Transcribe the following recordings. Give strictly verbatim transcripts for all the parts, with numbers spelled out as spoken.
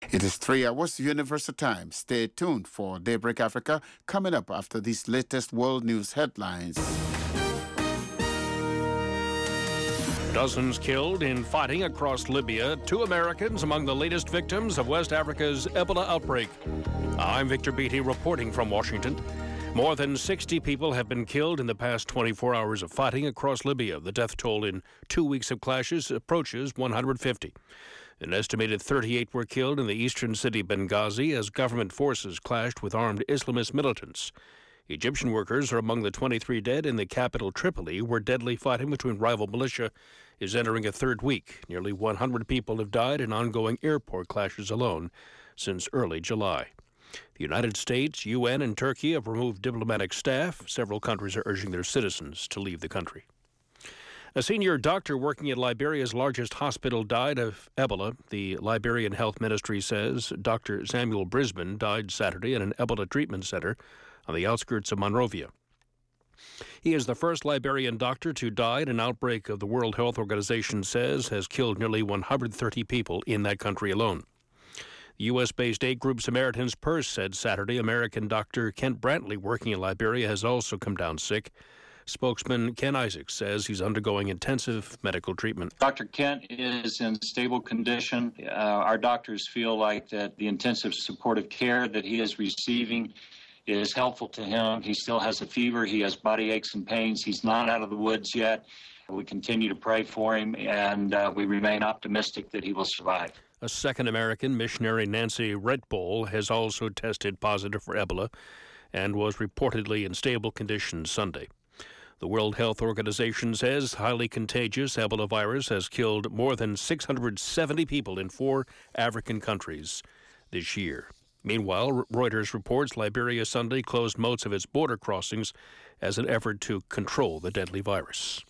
It is three hours Universal Time. Stay tuned for Daybreak Africa coming up after these latest world news headlines. Dozens killed in fighting across Libya. Two Americans among the latest victims of West Africa's Ebola outbreak. I'm Victor Beatty reporting from Washington. More than sixty people have been killed in the past twenty-four hours of fighting across Libya. The death toll in two weeks of clashes approaches one hundred fifty. An estimated thirty-eight were killed in the eastern city Benghazi as government forces clashed with armed Islamist militants. Egyptian workers are among the twenty-three dead in the capital Tripoli, where deadly fighting between rival militia is entering a third week. Nearly one hundred people have died in ongoing airport clashes alone since early July. The United States, U N, and Turkey have removed diplomatic staff. Several countries are urging their citizens to leave the country. A senior doctor working at Liberia's largest hospital died of Ebola. The Liberian Health Ministry says Doctor Samuel Brisbane died Saturday at an Ebola treatment center on the outskirts of Monrovia. He is the first Liberian doctor to die in an outbreak of the World Health Organization says has killed nearly one hundred thirty people in that country alone. The U S-based aid group Samaritan's Purse said Saturday American doctor Kent Brantley working in Liberia has also come down sick. Spokesman Ken Isaacs says he's undergoing intensive medical treatment. Doctor Kent is in stable condition. Uh, our doctors feel like that the intensive supportive care that he is receiving is helpful to him. He still has a fever. He has body aches and pains. He's not out of the woods yet. We continue to pray for him, and uh, we remain optimistic that he will survive. A second American, missionary Nancy Redpole, has also tested positive for Ebola and was reportedly in stable condition Sunday. The World Health Organization says highly contagious Ebola virus has killed more than six hundred seventy people in four African countries this year. Meanwhile, Reuters reports Liberia Sunday closed most of its border crossings as an effort to control the deadly virus.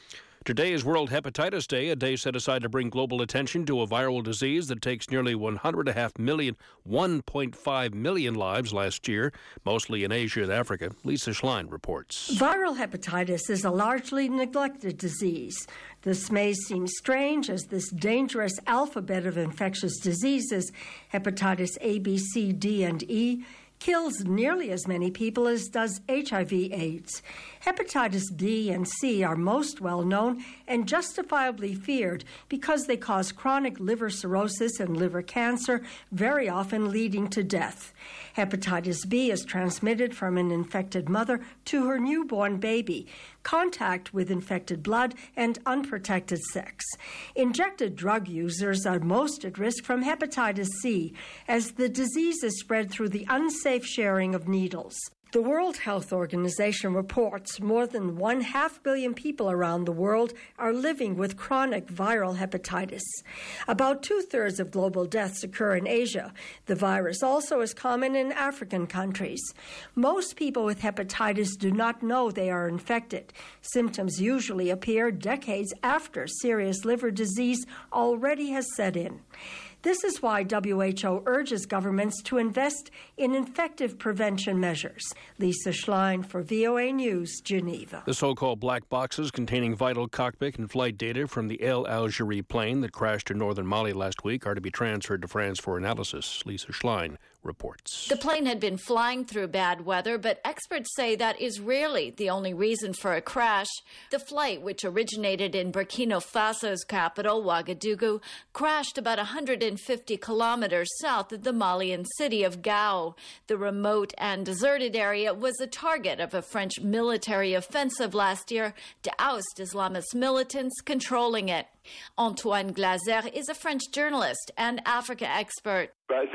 Today is World Hepatitis Day, a day set aside to bring global attention to a viral disease that takes nearly one hundred point five million, one point five million lives last year, mostly in Asia and Africa. Lisa Schlein reports. Viral hepatitis is a largely neglected disease. This may seem strange as this dangerous alphabet of infectious diseases, hepatitis A, B, C, D, and E, kills nearly as many people as does H I V AIDS. Hepatitis B and C are most well known and justifiably feared because they cause chronic liver cirrhosis and liver cancer, very often leading to death. Hepatitis B is transmitted from an infected mother to her newborn baby, contact with infected blood, and unprotected sex. Injected drug users are most at risk from hepatitis C, as the disease is spread through the unsafe sharing of needles. The World Health Organization reports more than one half billion people around the world are living with chronic viral hepatitis. About two-thirds of global deaths occur in Asia. The virus also is common in African countries. Most people with hepatitis do not know they are infected. Symptoms usually appear decades after serious liver disease already has set in. This is why W H O urges governments to invest in effective prevention measures. Lisa Schlein for V O A News, Geneva. The so-called black boxes containing vital cockpit and flight data from the El Algerie plane that crashed in northern Mali last week are to be transferred to France for analysis. Lisa Schlein reports. The plane had been flying through bad weather, but experts say that is rarely the only reason for a crash. The flight, which originated in Burkina Faso's capital, Ouagadougou, crashed about one hundred fifty kilometers south of the Malian city of Gao. The remote and deserted area was a target of a French military offensive last year to oust Islamist militants controlling it. Antoine Glaser is a French journalist and Africa expert.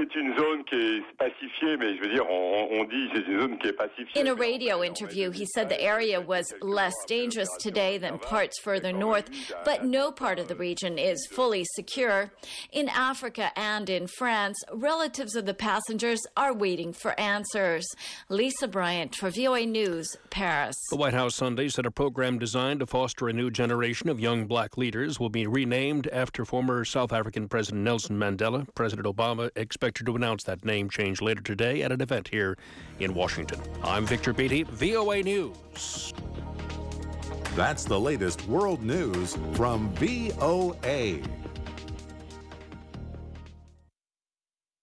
In a radio interview, he said the area was less dangerous today than parts further north, but no part of the region is fully secure. In Africa and in France, relatives of the passengers are waiting for answers. Lisa Bryant for V O A News, Paris. The White House Sunday said a program designed to foster a new generation of young black leaders will be renamed after former South African President Nelson Mandela. President Obama expected to announce that name change later today at an event here in Washington. I'm Victor Beatty, V O A News. That's the latest world news from V O A.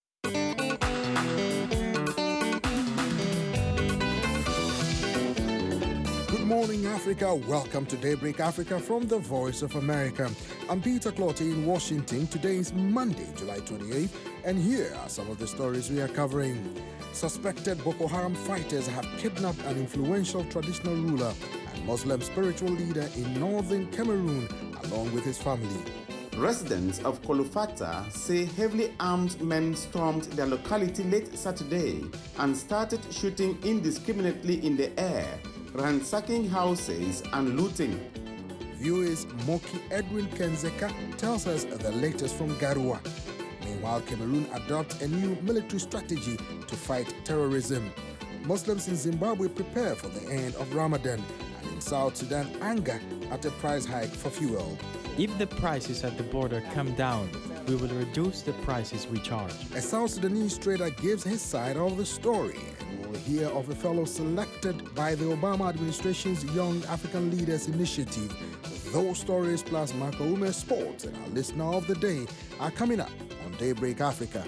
morning, Africa. Welcome to Daybreak Africa from the Voice of America. I'm Peter Clottey in Washington. Today is Monday, July twenty-eighth, and here are some of the stories we are covering. Suspected Boko Haram fighters have kidnapped an influential traditional ruler and Muslim spiritual leader in northern Cameroon, along with his family. Residents of Kolofata say heavily armed men stormed their locality late Saturday and started shooting indiscriminately in the air, ransacking houses and looting. V O A's Moki Edwin Kenzeka tells us the latest from Garoua. Meanwhile, Cameroon adopts a new military strategy to fight terrorism. Muslims in Zimbabwe prepare for the end of Ramadan, and in South Sudan, anger at a price hike for fuel. If the prices at the border come down, we will reduce the prices we charge. A South Sudanese trader gives his side of the story, and we'll hear of a fellow selected by the Obama administration's Young African Leaders Initiative. Those stories plus Makaume Sports and our listener of the day are coming up on Daybreak Africa.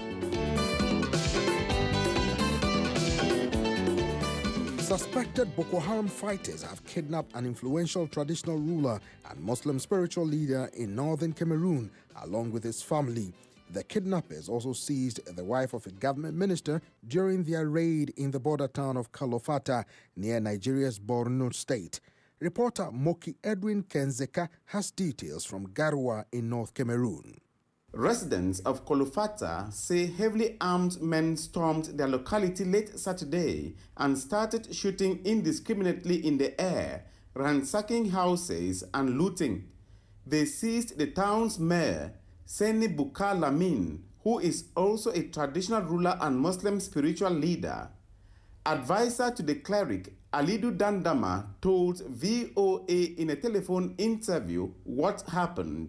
Suspected Boko Haram fighters have kidnapped an influential traditional ruler and Muslim spiritual leader in northern Cameroon, along with his family. The kidnappers also seized the wife of a government minister during their raid in the border town of Kalofata, near Nigeria's Borno state. Reporter Moki Edwin Kenzeka has details from Garoua in North Cameroon. Residents of Kolofata say heavily armed men stormed their locality late Saturday and started shooting indiscriminately in the air, ransacking houses and looting. They seized the town's mayor, Seni Bukar Lamin, who is also a traditional ruler and Muslim spiritual leader. Advisor to the cleric, Alidu Dandama, told V O A in a telephone interview what happened.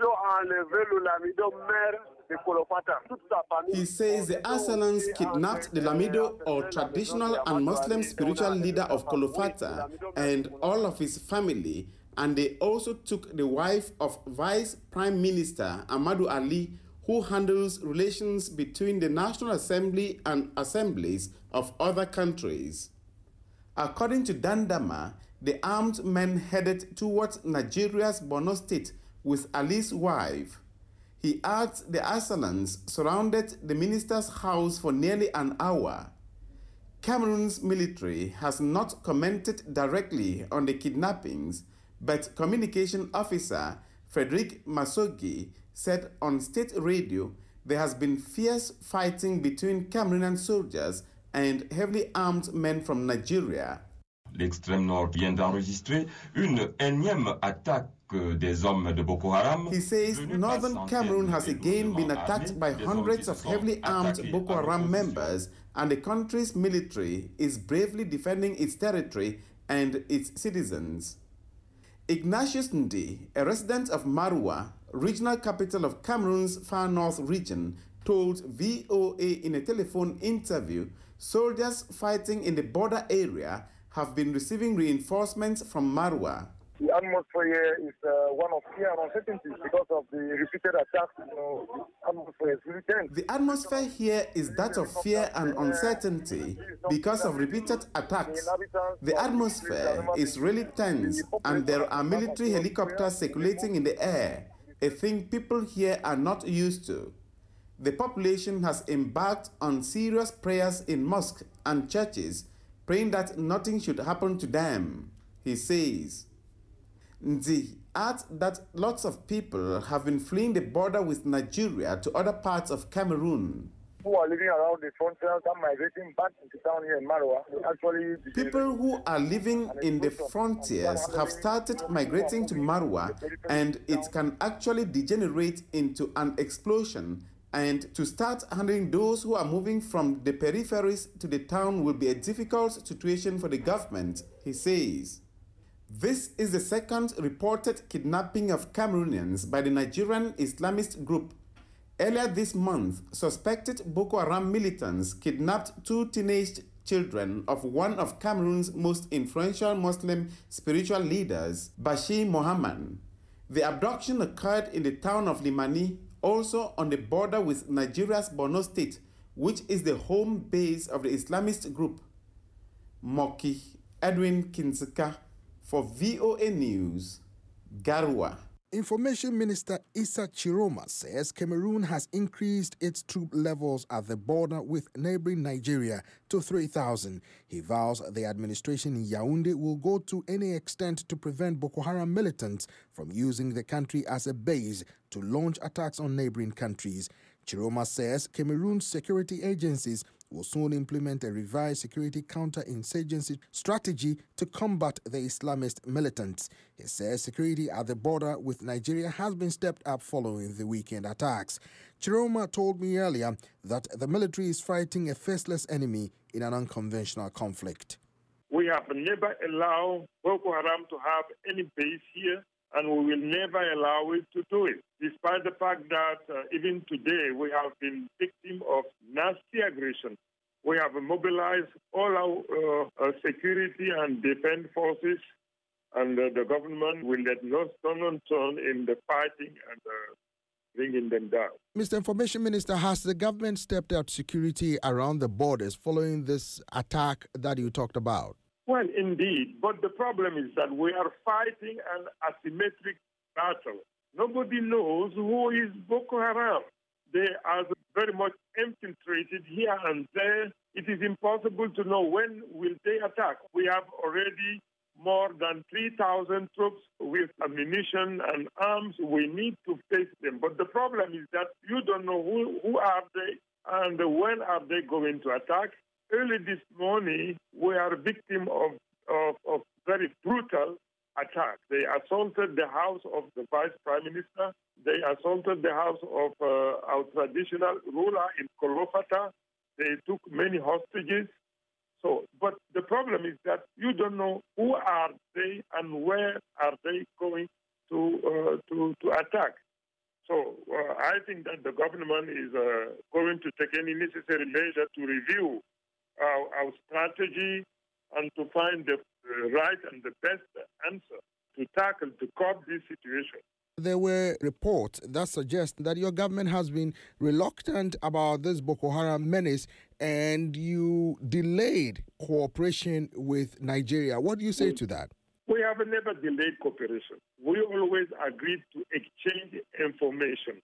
He says the assailants kidnapped the Lamido, or traditional and Muslim spiritual leader of Kolofata, and all of his family, and they also took the wife of Vice Prime Minister Amadou Ali, who handles relations between the National Assembly and assemblies of other countries. According to Dandama, the armed men headed towards Nigeria's Borno state with Ali's wife. He adds the assailants surrounded the minister's house for nearly an hour. Cameroon's military has not commented directly on the kidnappings, but communication officer Frederic Masogi said on state radio there has been fierce fighting between Cameroonian soldiers and heavily armed men from Nigeria. L'extrême nord vient d'enregistrer une énième attaque des hommes de Boko Haram. He says northern Cameroon has again been attacked by hundreds of heavily armed Boko Haram members, and the country's military is bravely defending its territory and its citizens. Ignatius Ndi, a resident of Maroua, regional capital of Cameroon's far north region, told V O A in a telephone interview soldiers fighting in the border area have been receiving reinforcements from Maroua. The atmosphere here is uh, one of fear and uncertainty because of the repeated attacks. You know, the atmosphere is really tense. The atmosphere here is that of fear and uncertainty because of repeated attacks. The atmosphere is really tense, and there are military helicopters circulating in the air, a thing people here are not used to. The population has embarked on serious prayers in mosques and churches, praying that nothing should happen to them, he says. Ndi adds that lots of people have been fleeing the border with Nigeria to other parts of Cameroon. Who are living around the frontiers and migrating back into town here in Maroua. Actually, people who are living in the frontiers have started migrating to Maroua, and it can actually degenerate into an explosion. And to start handling those who are moving from the peripheries to the town will be a difficult situation for the government, he says. This is the second reported kidnapping of Cameroonians by the Nigerian Islamist group. Earlier this month, suspected Boko Haram militants kidnapped two teenage children of one of Cameroon's most influential Muslim spiritual leaders, Bashir Mohammed. The abduction occurred in the town of Limani, also on the border with Nigeria's Borno state, which is the home base of the Islamist group. Moki Edwin Kinzeka, For V O A News, Garwa. Information Minister Issa Chiroma says Cameroon has increased its troop levels at the border with neighboring Nigeria to three thousand. He vows the administration in Yaoundé will go to any extent to prevent Boko Haram militants from using the country as a base to launch attacks on neighboring countries. Chiroma says Cameroon's security agencies will soon implement a revised security counter-insurgency strategy to combat the Islamist militants. He says security at the border with Nigeria has been stepped up following the weekend attacks. Chiroma told me earlier that the military is fighting a faceless enemy in an unconventional conflict. We have never allowed Boko Haram to have any base here, and we will never allow it to do it, despite the fact that uh, even today we have been victim of nasty aggression. We have mobilized all our uh, uh, security and defense forces, and uh, the government will let no stone unturned in the fighting and uh, bringing them down. Mister Information Minister, has the government stepped up security around the borders following this attack that you talked about? Well, indeed, but the problem is that we are fighting an asymmetric battle. Nobody knows who is Boko Haram. They are very much infiltrated here and there. It is impossible to know when will they attack. We have already more than three thousand troops with ammunition and arms. We need to face them. But the problem is that you don't know who, who are they and when are they going to attack. Early this morning, we are victim of, of, of very brutal attack. They assaulted the house of the Vice Prime Minister. They assaulted the house of uh, our traditional ruler in Kolofata. They took many hostages. So, but the problem is that you don't know who are they and where are they going to uh, to, to attack. So uh, I think that the government is uh, going to take any necessary measure to review Our, our strategy and to find the uh, right and the best answer to tackle, to curb this situation. There were reports that suggest that your government has been reluctant about this Boko Haram menace and you delayed cooperation with Nigeria. What do you say to that? We have never delayed cooperation. We always agreed to exchange information.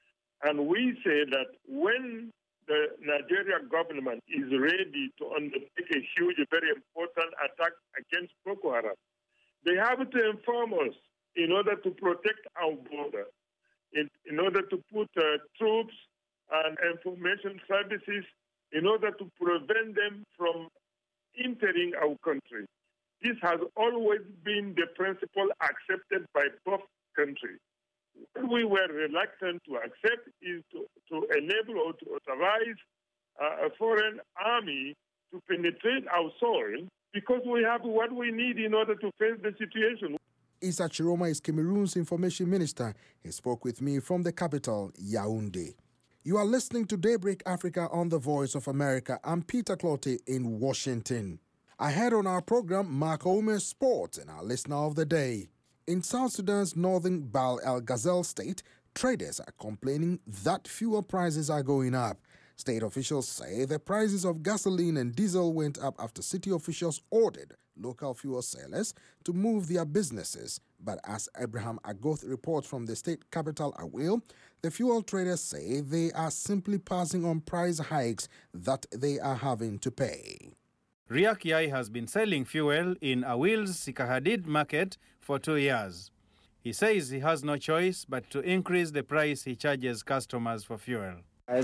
And we say that when the Nigerian government is ready to undertake a huge, very important attack against Boko Haram, they have to inform us in order to protect our border, in, in order to put uh, troops and information services in order to prevent them from entering our country. This has always been the principle accepted by both countries. What we were reluctant to accept is to, to enable or to authorize uh, a foreign army to penetrate our soil because we have what we need in order to face the situation. Issa Chiroma is Cameroon's information minister. He spoke with me from the capital, Yaoundé. You are listening to Daybreak Africa on the Voice of America. I'm Peter Clottey in Washington. Ahead on our program, Mark Omer Sports and our listener of the day. In South Sudan's northern Bahr el Ghazal state, traders are complaining that fuel prices are going up. State officials say the prices of gasoline and diesel went up after city officials ordered local fuel sellers to move their businesses. But as Abraham Agoth reports from the state capital, Awil, the fuel traders say they are simply passing on price hikes that they are having to pay. Riek Yai has been selling fuel in Awil's Sikahadid market for two years. He says he has no choice but to increase the price he charges customers for fuel.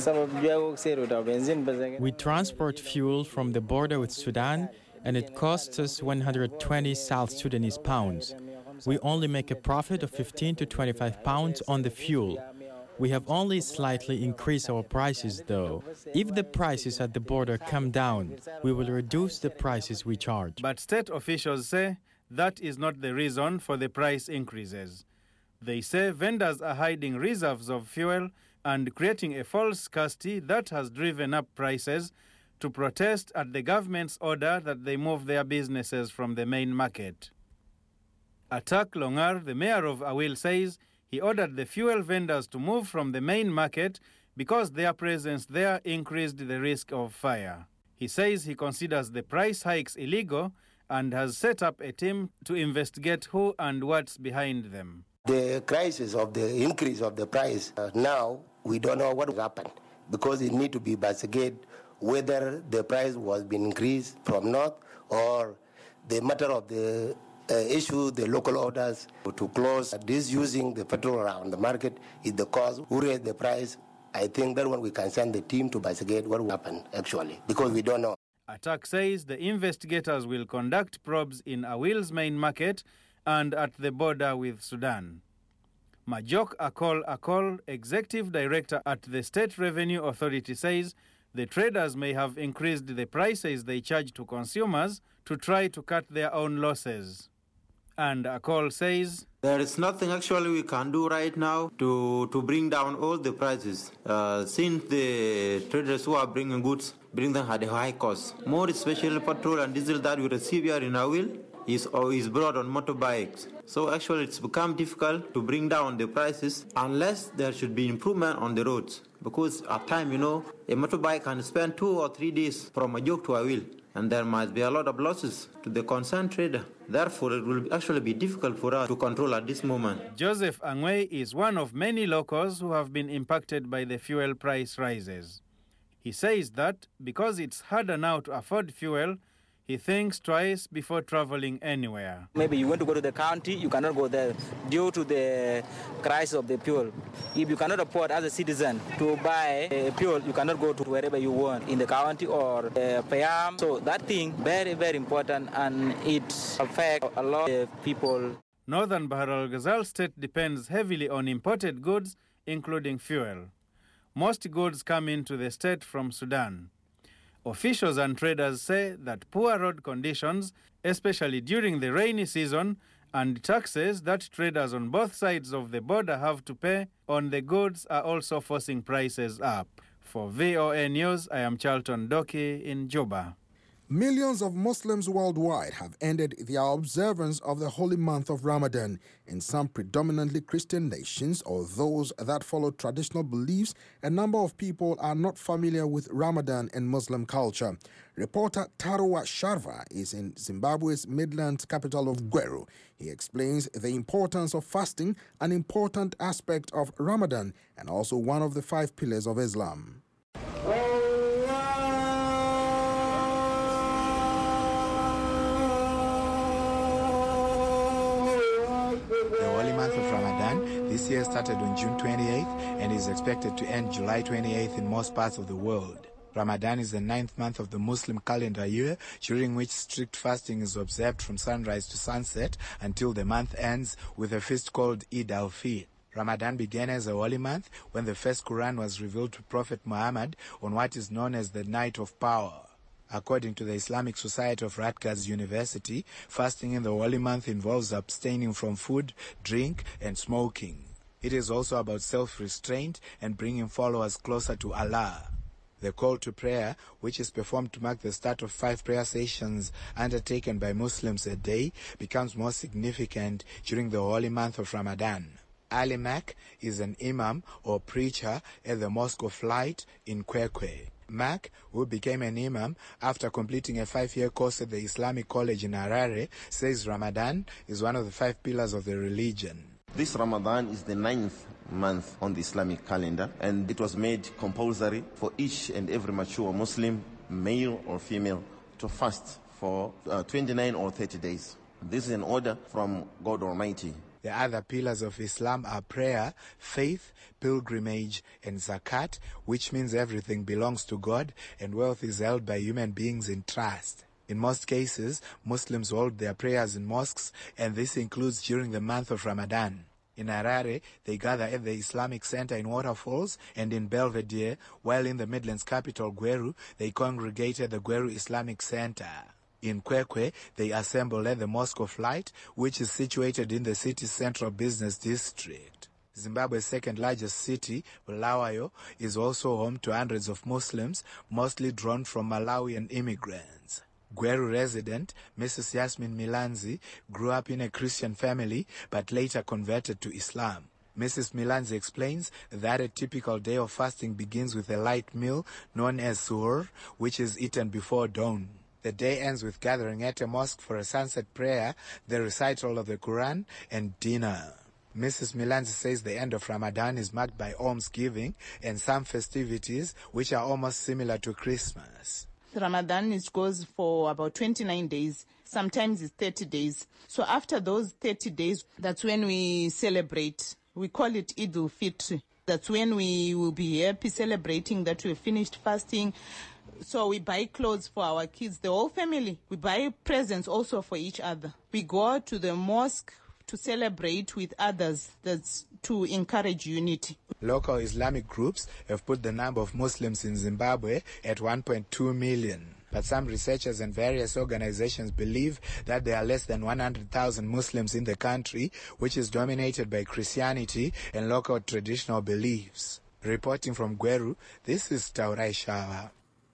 We transport fuel from the border with Sudan, and it costs us one hundred twenty South Sudanese pounds. We only make a profit of fifteen to twenty-five pounds on the fuel. We have only slightly increased our prices, though. If the prices at the border come down, we will reduce the prices we charge. But state officials say that is not the reason for the price increases. They say vendors are hiding reserves of fuel and creating a false scarcity that has driven up prices to protest at the government's order that they move their businesses from the main market. Atak Longar, the mayor of Awil, says he ordered the fuel vendors to move from the main market because their presence there increased the risk of fire. He says he considers the price hikes illegal and has set up a team to investigate who and what's behind them. The crisis of the increase of the price, uh, now we don't know what happened because it needs to be investigated whether the price was being increased from north or the matter of the uh, issue, the local orders to close this using the petrol around the market is the cause. Who raised the price? I think that one we can send the team to investigate what happened actually because we don't know. Attack says the investigators will conduct probes in Awil's main market and at the border with Sudan. Majok Akol Akol, Executive Director at the State Revenue Authority, says the traders may have increased the prices they charge to consumers to try to cut their own losses. And Akol says, there is nothing actually we can do right now to, to bring down all the prices, uh, since the traders who are bringing goods bring them at a high cost. More especially petrol and diesel that we receive here in Awil is, or is brought on motorbikes. So actually it's become difficult to bring down the prices unless there should be improvement on the roads. Because at times, you know, a motorbike can spend two or three days from Majok to Awil, and there might be a lot of losses to the concerned trader. Therefore, it will actually be difficult for us to control at this moment. Joseph Angwe is one of many locals who have been impacted by the fuel price rises. He says that because it's harder now to afford fuel, he thinks twice before traveling anywhere. Maybe you want to go to the county, you cannot go there due to the price of the fuel. If you cannot afford as a citizen to buy a fuel, you cannot go to wherever you want, in the county or uh, Payam. So that thing, very, very important, and it affects a lot of people. Northern Bahr el Ghazal state depends heavily on imported goods, including fuel. Most goods come into the state from Sudan. Officials and traders say that poor road conditions, especially during the rainy season, and taxes that traders on both sides of the border have to pay on the goods are also forcing prices up. For V O A News, I am Charlton Doki in Juba. Millions of Muslims worldwide have ended their observance of the holy month of Ramadan. In some predominantly Christian nations or those that follow traditional beliefs, a number of people are not familiar with Ramadan and Muslim culture. Reporter Tarwa Sharva is in Zimbabwe's Midlands capital of Gweru. He explains the importance of fasting, an important aspect of Ramadan and also one of the five pillars of Islam. This year started on June twenty-eighth and is expected to end July twenty-eighth in most parts of the world. Ramadan is the ninth month of the Muslim calendar year, during which strict fasting is observed from sunrise to sunset until the month ends with a feast called Eid al-Fitr. Ramadan began as a holy month when the first Quran was revealed to Prophet Muhammad on what is known as the Night of Power. According to the Islamic Society of Rutgers University, fasting in the holy month involves abstaining from food, drink, and smoking. It is also about self-restraint and bringing followers closer to Allah. The call to prayer, which is performed to mark the start of five prayer sessions undertaken by Muslims a day, becomes more significant during the holy month of Ramadan. Ali Mak is an imam or preacher at the Mosque of Light in Kwekwe. Mak, who became an imam after completing a five-year course at the Islamic College in Harare, says Ramadan is one of the five pillars of the religion. This Ramadan is the ninth month on the Islamic calendar, and it was made compulsory for each and every mature Muslim, male or female, to fast for uh, twenty-nine or thirty days. This is an order from God Almighty. The other pillars of Islam are prayer, faith, pilgrimage, and zakat, which means everything belongs to God and wealth is held by human beings in trust. In most cases, Muslims hold their prayers in mosques, and this includes during the month of Ramadan. In Harare, they gather at the Islamic Center in Waterfalls and in Belvedere, while in the Midlands capital, Gweru, they congregate at the Gweru Islamic Center. In Kwekwe, they assemble at the Mosque of Light, which is situated in the city's central business district. Zimbabwe's second largest city, Bulawayo, is also home to hundreds of Muslims, mostly drawn from Malawian immigrants. Gweru resident Missus Yasmin Milanzi grew up in a Christian family but later converted to Islam. Missus Milanzi explains that a typical day of fasting begins with a light meal known as suhoor, which is eaten before dawn. The day ends with gathering at a mosque for a sunset prayer, the recital of the Quran, and dinner. Missus Milanzi says the end of Ramadan is marked by almsgiving and some festivities which are almost similar to Christmas. Ramadan is goes for about twenty-nine days. Sometimes it's thirty days. So after those thirty days, that's when we celebrate. We call it Eid al-Fitr. That's when we will be happy celebrating that we finished fasting. So we buy clothes for our kids, the whole family. We buy presents also for each other. We go to the mosque to celebrate with others. That's to encourage unity. Local Islamic groups have put the number of Muslims in Zimbabwe at one point two million. But some researchers and various organizations believe that there are less than one hundred thousand Muslims in the country, which is dominated by Christianity and local traditional beliefs. Reporting from Gweru, this is Taurai Shawa.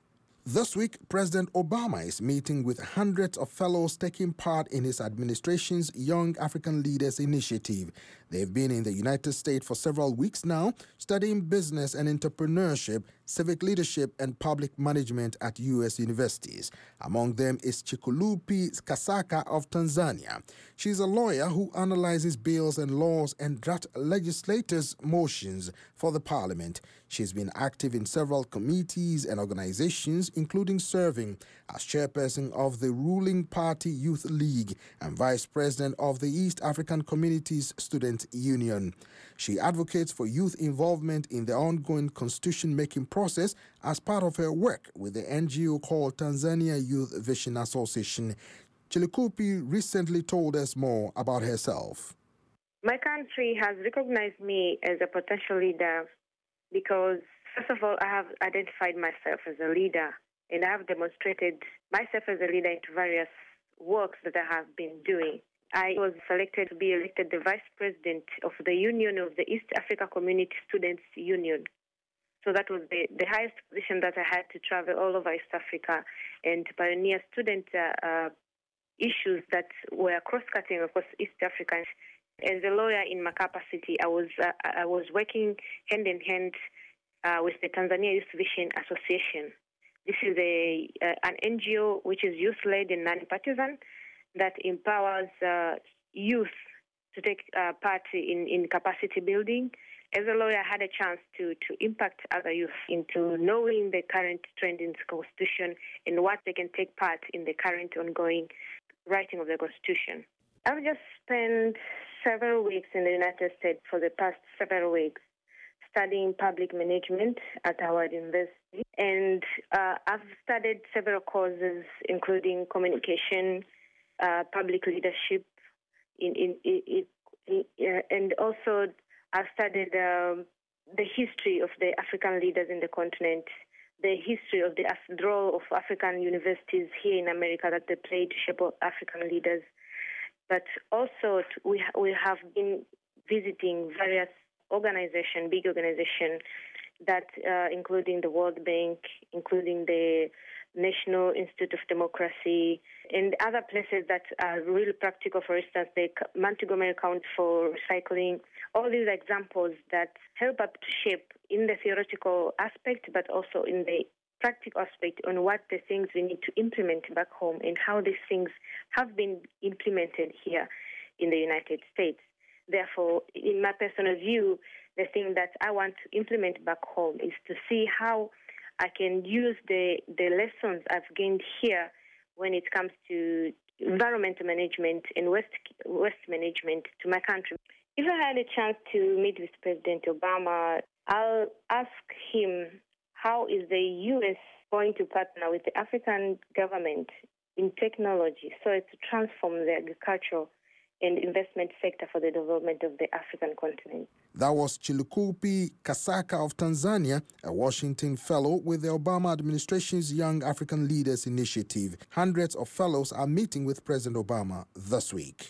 This week, President Obama is meeting with hundreds of fellows taking part in his administration's Young African Leaders Initiative. They've been in the United States for several weeks now, studying business and entrepreneurship, civic leadership, and public management at U S universities. Among them is Chikulupi Kasaka of Tanzania. She's a lawyer who analyzes bills and laws and drafts legislators' motions for the parliament. She's been active in several committees and organizations, including serving as chairperson of the ruling party Youth League and vice president of the East African Communities Student Union. She advocates for youth involvement in the ongoing constitution-making process as part of her work with the N G O called Tanzania Youth Vision Association. Chilikupi recently told us more about herself. My country has recognized me as a potential leader because, first of all, I have identified myself as a leader, and I have demonstrated myself as a leader into various works that I have been doing. I was selected to be elected the vice president of the Union of the East Africa Community Students Union. So that was the, the highest position that I had to travel all over East Africa and to pioneer student uh, uh, issues that were cross-cutting across East Africa. As a lawyer in my capacity, I was uh, I was working hand in hand uh, with the Tanzania Youth Vision Association. This is a uh, an N G O which is youth-led and non-partisan that empowers uh, youth to take uh, part in, in capacity building. As a lawyer, I had a chance to, to impact other youth into knowing the current trend in the Constitution and what they can take part in the current ongoing writing of the Constitution. I've just spent several weeks in the United States for the past several weeks studying public management at Howard University. And uh, I've studied several courses, including communication, uh, public leadership, in, in, in, in, in, and also I've studied um, the history of the African leaders in the continent, the history of the, the role of African universities here in America that they played to shape African leaders. But also we we have been visiting various organizations, big organizations, that uh, including the World Bank, including the National Institute of Democracy, and other places that are really practical. For instance, the Montgomery Council for Recycling. All these examples that help up to shape in the theoretical aspect, but also in the practical aspect on what the things we need to implement back home and how these things have been implemented here in the United States. Therefore, in my personal view, the thing that I want to implement back home is to see how I can use the, the lessons I've gained here when it comes to environmental management and waste, waste management to my country. If I had a chance to meet with President Obama, I'll ask him, how is the U S going to partner with the African government in technology so as to transform the agricultural and investment sector for the development of the African continent? That was Chilikupi Kasaka of Tanzania, a Washington fellow with the Obama administration's Young African Leaders Initiative. Hundreds of fellows are meeting with President Obama this week.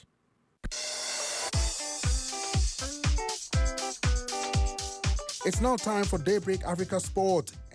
It's now time for Daybreak Africa Sport, and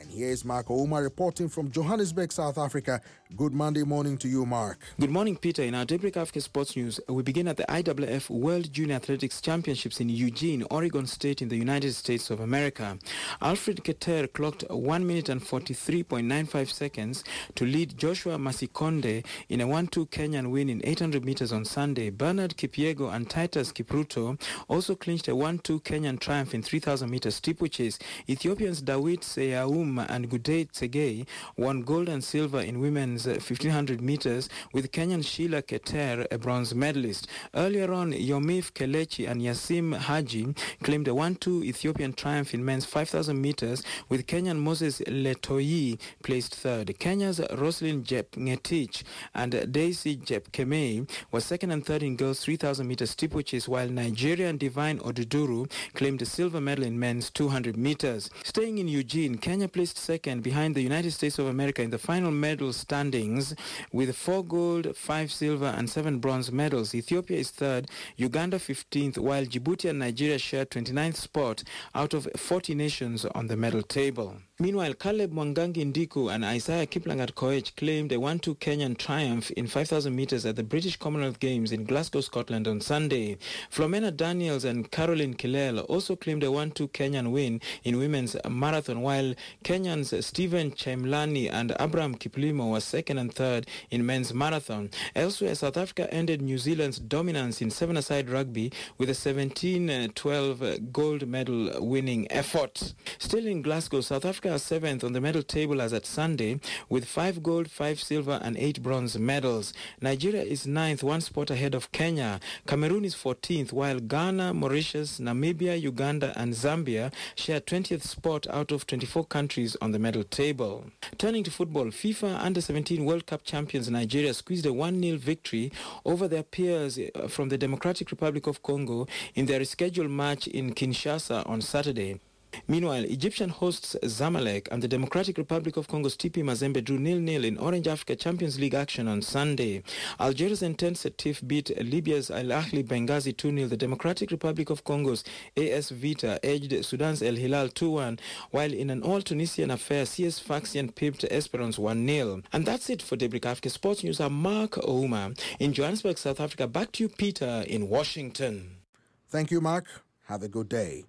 And here is Mark Ouma reporting from Johannesburg, South Africa. Good Monday morning to you, Mark. Good morning, Peter. In our Daybreak Africa Sports News, we begin at the I W F World Junior Athletics Championships in Eugene, Oregon State in the United States of America. Alfred Keter clocked one minute and forty-three point nine five seconds to lead Joshua Masikonde in a one two Kenyan win in eight hundred meters on Sunday. Bernard Kipyego and Titus Kipruto also clinched a one two Kenyan triumph in three thousand meters steeplechase. Ethiopians Dawit Seyaum and Gudei Tsegei won gold and silver in women's fifteen hundred meters, with Kenyan Sheila Keter a bronze medalist. Earlier on, Yomif Kelechi and Yasim Haji claimed a one two Ethiopian triumph in men's five thousand meters, with Kenyan Moses Letoyi placed third. Kenya's Roslyn Jep Ngetich and Daisy Jep Kemei was second and third in girls three thousand meters steeplechase, while Nigerian Divine Oduduru claimed a silver medal in men's two hundred meters. Staying in Eugene, Kenya placed second behind the United States of America in the final medal standings with four gold, five silver and seven bronze medals. Ethiopia is third, Uganda fifteenth, while Djibouti and Nigeria share twenty-ninth spot out of forty nations on the medal table. Meanwhile, Caleb Mwangangi Ndiku and Isaiah Kiplangat Koech claimed a one two Kenyan triumph in five thousand meters at the British Commonwealth Games in Glasgow, Scotland on Sunday. Flomena Daniels and Caroline Kilel also claimed a one two Kenyan win in women's marathon, while Kenyans Stephen Chaimlani and Abraham Kiplimo were second and third in men's marathon. Elsewhere, South Africa ended New Zealand's dominance in seven-a-side rugby with a seventeen twelve gold medal winning effort. Still in Glasgow, South Africa are seventh on the medal table as at Sunday, with five gold, five silver and eight bronze medals. Nigeria is ninth, one spot ahead of Kenya. Cameroon is fourteenth, while Ghana, Mauritius, Namibia, Uganda and Zambia share twentieth spot out of twenty-four countries on the medal table. Turning to football, FIFA Under seventeen World Cup champions Nigeria squeezed a one nil victory over their peers from the Democratic Republic of Congo in their rescheduled match in Kinshasa on Saturday. Meanwhile, Egyptian hosts Zamalek and the Democratic Republic of Congo's T P Mazembe drew nil nil in Orange Africa Champions League action on Sunday. Algeria's Entente Setif beat Libya's Al Ahly Benghazi two nil. The Democratic Republic of Congo's A S Vita edged Sudan's El Hilal two one, while in an all-Tunisian affair, C S Sfaxien pipped Esperance one nil. And that's it for Daybreak Africa Sports News. I'm Mark Ouma in Johannesburg, South Africa. Back to you, Peter, in Washington. Thank you, Mark. Have a good day.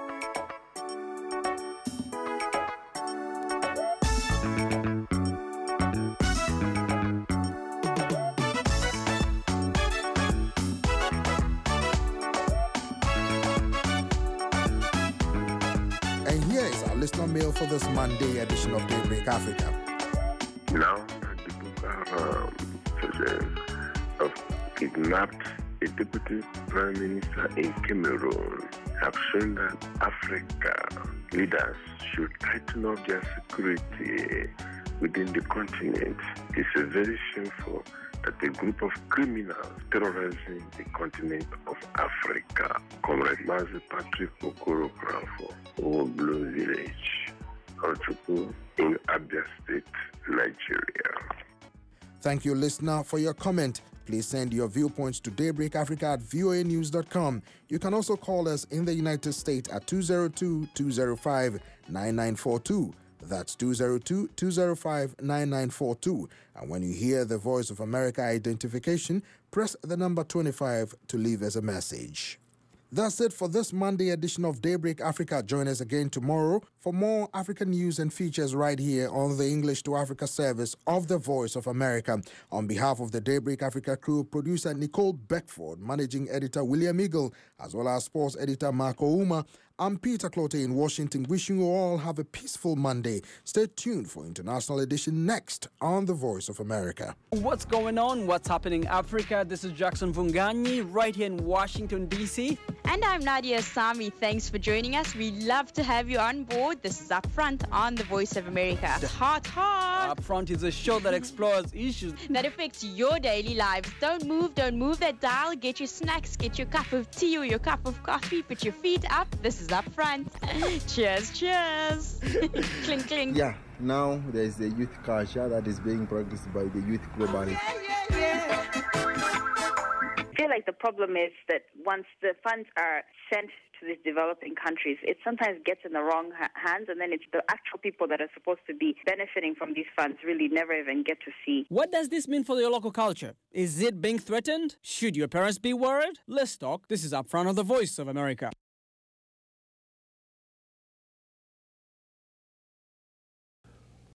Listener mail for this Monday edition of Daybreak Africa. Now, the Boko Haram of kidnapped a deputy prime minister in Cameroon have shown that Africa leaders should tighten up their security within the continent. It's a very shameful that a group of criminals terrorizing the continent of Africa. Comrade Mazi Patrick Okoro Krafo, Blue Village, Ochuku, in Abia State, Nigeria. Thank you, listener, for your comment. Please send your viewpoints to daybreak africa at voa news dot com. You can also call us in the United States at two oh two, two oh five, nine nine four two. That's two oh two, two oh five, nine nine four two. And when you hear the Voice of America identification, press the number twenty-five to leave us a message. That's it for this Monday edition of Daybreak Africa. Join us again tomorrow for more African news and features right here on the English to Africa service of the Voice of America. On behalf of the Daybreak Africa crew, producer Nicole Beckford, managing editor William Eagle, as well as sports editor Marco Ouma, I'm Peter Clote in Washington, wishing you all have a peaceful Monday. Stay tuned for International Edition next on The Voice of America. What's going on? What's happening in Africa? This is Jackson Vunganyi right here in Washington, D C. And I'm Nadia Sami. Thanks for joining us. We love to have you on board. This is Upfront on The Voice of America. Hot, hot. Upfront is a show that explores issues that affects your daily lives. Don't move, don't move that dial. Get your snacks, get your cup of tea or your cup of coffee. Put your feet up. This is Upfront. Cheers, cheers. Clink, clink. Yeah, now there's the youth culture that is being practiced by the youth globally. Yeah, yeah, yeah. I feel like the problem is that once the funds are sent to these developing countries, it sometimes gets in the wrong ha- hands, and then it's the actual people that are supposed to be benefiting from these funds really never even get to see. What does this mean for your local culture? Is it being threatened? Should your parents be worried? Let's talk. This is Upfront on the Voice of America.